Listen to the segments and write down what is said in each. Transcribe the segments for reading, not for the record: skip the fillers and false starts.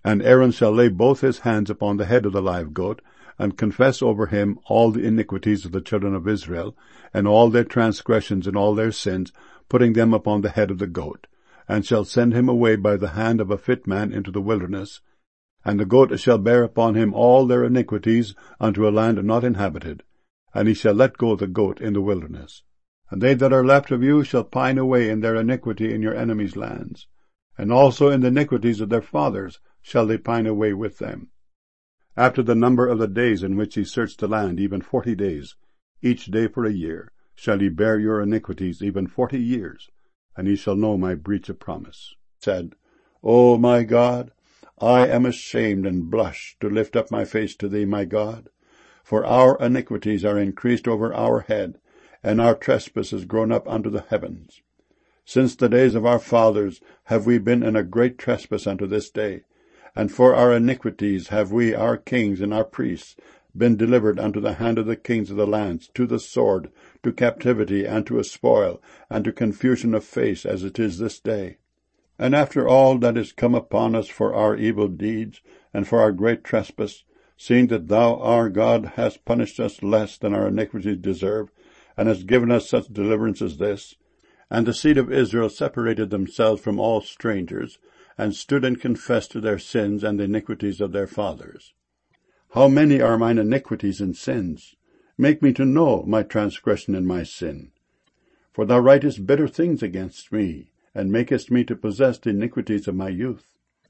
And Aaron shall lay both his hands upon the head of the live goat, and confess over him all the iniquities of the children of Israel, and all their transgressions and all their sins, putting them upon the head of the goat, and shall send him away by the hand of a fit man into the wilderness. And the goat shall bear upon him all their iniquities unto a land not inhabited, and he shall let go the goat in the wilderness. And they that are left of you shall pine away in their iniquity in your enemies' lands, and also in the iniquities of their fathers shall they pine away with them. After the number of the days in which ye searched the land, even 40 days, each day for a year, shall ye bear your iniquities, even 40 years, and ye shall know my breach of promise. Said, O my God, I am ashamed and blush to lift up my face to thee, my God, for our iniquities are increased over our head, and our trespasses grown up unto the heavens. Since the days of our fathers have we been in a great trespass unto this day, and for our iniquities have we, our kings and our priests, been delivered unto the hand of the kings of the lands, to the sword, to captivity, and to a spoil, and to confusion of face, as it is this day. And after all that is come upon us for our evil deeds, and for our great trespass, seeing that thou, our God, hast punished us less than our iniquities deserve, and hast given us such deliverance as this, and the seed of Israel separated themselves from all strangers, and stood and confessed their sins and the iniquities of their fathers. How many are mine iniquities and sins? Make me to know my transgression and my sin. For thou writest bitter things against me, and makest me to possess the iniquities of my youth.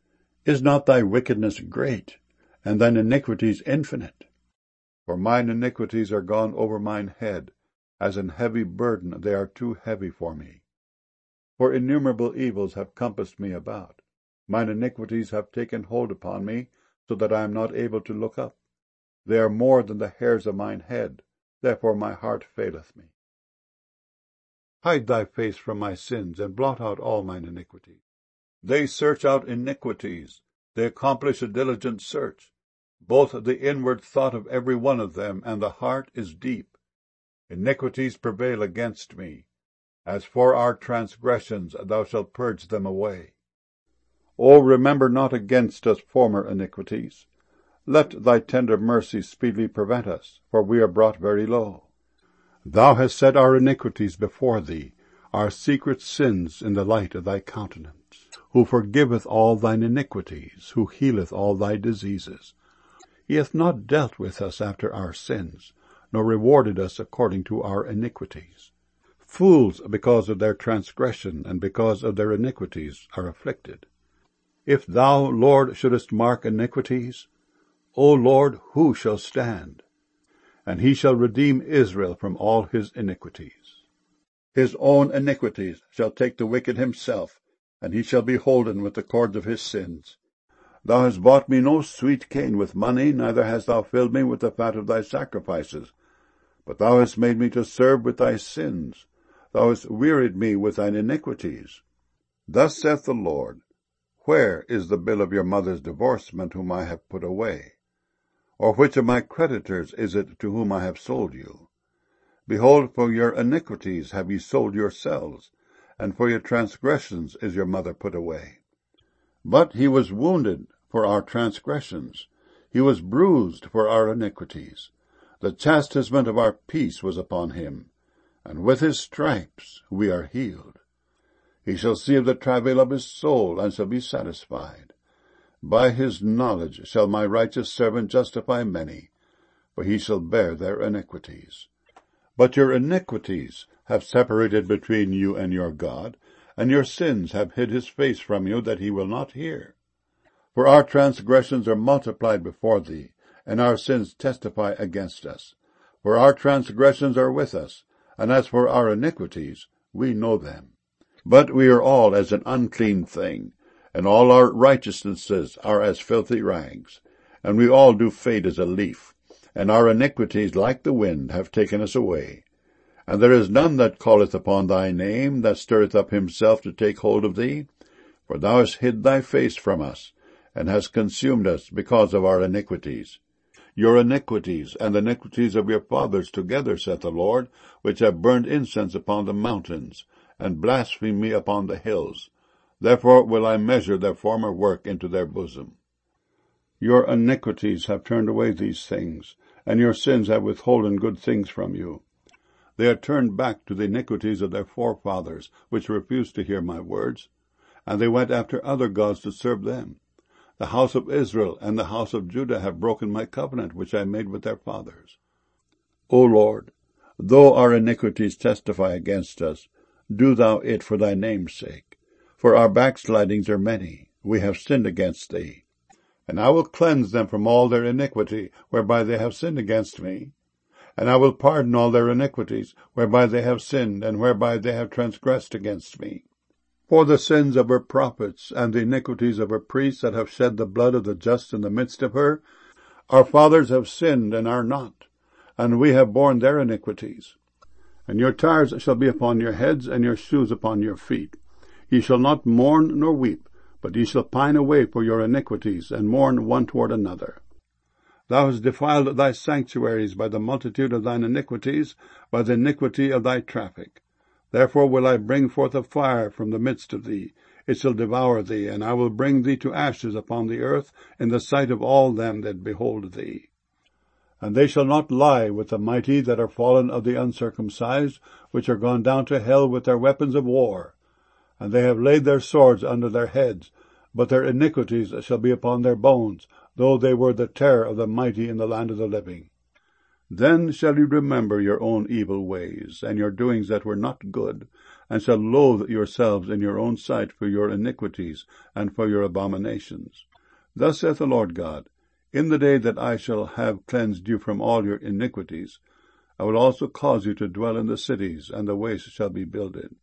Is not thy wickedness great, and thine iniquities infinite? For mine iniquities are gone over mine head, as an heavy burden they are too heavy for me. For innumerable evils have compassed me about. Mine iniquities have taken hold upon me, so that I am not able to look up. They are more than the hairs of mine head, therefore my heart faileth me. Hide thy face from my sins, and blot out all mine iniquities. They search out iniquities, they accomplish a diligent search. Both the inward thought of every one of them and the heart is deep. Iniquities prevail against me. As for our transgressions, thou shalt purge them away. O remember not against us former iniquities. Let thy tender mercy speedily prevent us, for we are brought very low. Thou hast set our iniquities before thee, our secret sins in the light of thy countenance, who forgiveth all thine iniquities, who healeth all thy diseases. He hath not dealt with us after our sins, nor rewarded us according to our iniquities. Fools, because of their transgression and because of their iniquities, are afflicted. If thou, Lord, shouldest mark iniquities, O Lord, who shall stand? And he shall redeem Israel from all his iniquities. His own iniquities shall take the wicked himself, and he shall be holden with the cords of his sins. Thou hast bought me no sweet cane with money, neither hast thou filled me with the fat of thy sacrifices. But thou hast made me to serve with thy sins. Thou hast wearied me with thine iniquities. Thus saith the Lord, Where is the bill of your mother's divorcement whom I have put away? Or which of my creditors is it to whom I have sold you? Behold, for your iniquities have ye sold yourselves, and for your transgressions is your mother put away. But he was wounded for our transgressions, he was bruised for our iniquities. The chastisement of our peace was upon him, and with his stripes we are healed. He shall see of the travail of his soul, and shall be satisfied. By his knowledge shall my righteous servant justify many, for he shall bear their iniquities. But your iniquities have separated between you and your God, and your sins have hid his face from you, that he will not hear. For our transgressions are multiplied before thee, and our sins testify against us. For our transgressions are with us, and as for our iniquities, we know them. But we are all as an unclean thing, and all our righteousnesses are as filthy rags. And we all do fade as a leaf, and our iniquities like the wind have taken us away. And there is none that calleth upon thy name, that stirreth up himself to take hold of thee. For thou hast hid thy face from us, and hast consumed us because of our iniquities. Your iniquities and the iniquities of your fathers together, saith the Lord, which have burned incense upon the mountains, and blasphemed me upon the hills. Therefore will I measure their former work into their bosom. Your iniquities have turned away these things, and your sins have withholden good things from you. They are turned back to the iniquities of their forefathers, which refused to hear my words, and they went after other gods to serve them. The house of Israel and the house of Judah have broken my covenant, which I made with their fathers. O Lord, though our iniquities testify against us, do thou it for thy name's sake. For our backslidings are many, we have sinned against thee. And I will cleanse them from all their iniquity, whereby they have sinned against me. And I will pardon all their iniquities, whereby they have sinned, and whereby they have transgressed against me. For the sins of her prophets, and the iniquities of her priests that have shed the blood of the just in the midst of her, our fathers have sinned and are not, and we have borne their iniquities. And your tires shall be upon your heads, and your shoes upon your feet. Ye shall not mourn nor weep, but ye shall pine away for your iniquities, and mourn one toward another. Thou hast defiled thy sanctuaries by the multitude of thine iniquities, by the iniquity of thy traffic. Therefore will I bring forth a fire from the midst of thee. It shall devour thee, and I will bring thee to ashes upon the earth in the sight of all them that behold thee. And they shall not lie with the mighty that are fallen of the uncircumcised, which are gone down to hell with their weapons of war. And they have laid their swords under their heads, but their iniquities shall be upon their bones, though they were the terror of the mighty in the land of the living. Then shall you remember your own evil ways, and your doings that were not good, and shall loathe yourselves in your own sight for your iniquities and for your abominations. Thus saith the Lord God, in the day that I shall have cleansed you from all your iniquities, I will also cause you to dwell in the cities, and the waste shall be builded.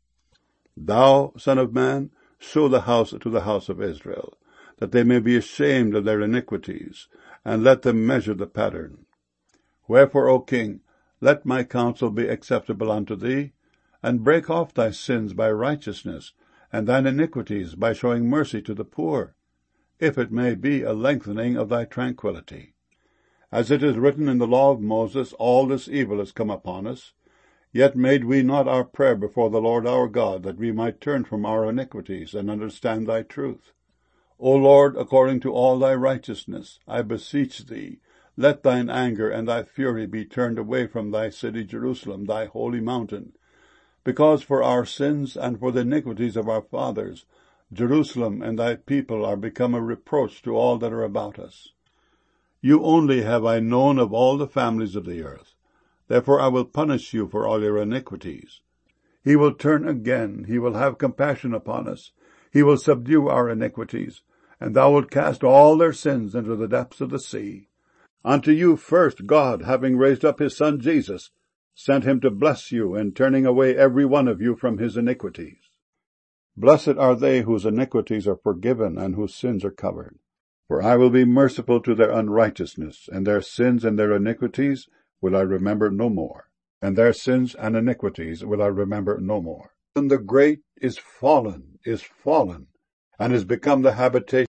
Thou, son of man, show the house to the house of Israel, that they may be ashamed of their iniquities, and let them measure the pattern. Wherefore, O king, let my counsel be acceptable unto thee, and break off thy sins by righteousness, and thine iniquities by showing mercy to the poor, if it may be a lengthening of thy tranquillity. As it is written in the law of Moses, all this evil is come upon us. Yet made we not our prayer before the Lord our God, that we might turn from our iniquities, and understand thy truth. O Lord, according to all thy righteousness, I beseech thee, let thine anger and thy fury be turned away from thy city Jerusalem, thy holy mountain. Because for our sins and for the iniquities of our fathers, Jerusalem and thy people are become a reproach to all that are about us. You only have I known of all the families of the earth. Therefore I will punish you for all your iniquities. He will turn again, he will have compassion upon us. He will subdue our iniquities, and thou wilt cast all their sins into the depths of the sea. Unto you first God, having raised up his Son Jesus, sent him to bless you in turning away every one of you from his iniquities. Blessed are they whose iniquities are forgiven and whose sins are covered. For I will be merciful to their unrighteousness, and their sins and their iniquities will I remember no more. And their sins and iniquities will I remember no more. And the great is fallen, and is become the habitation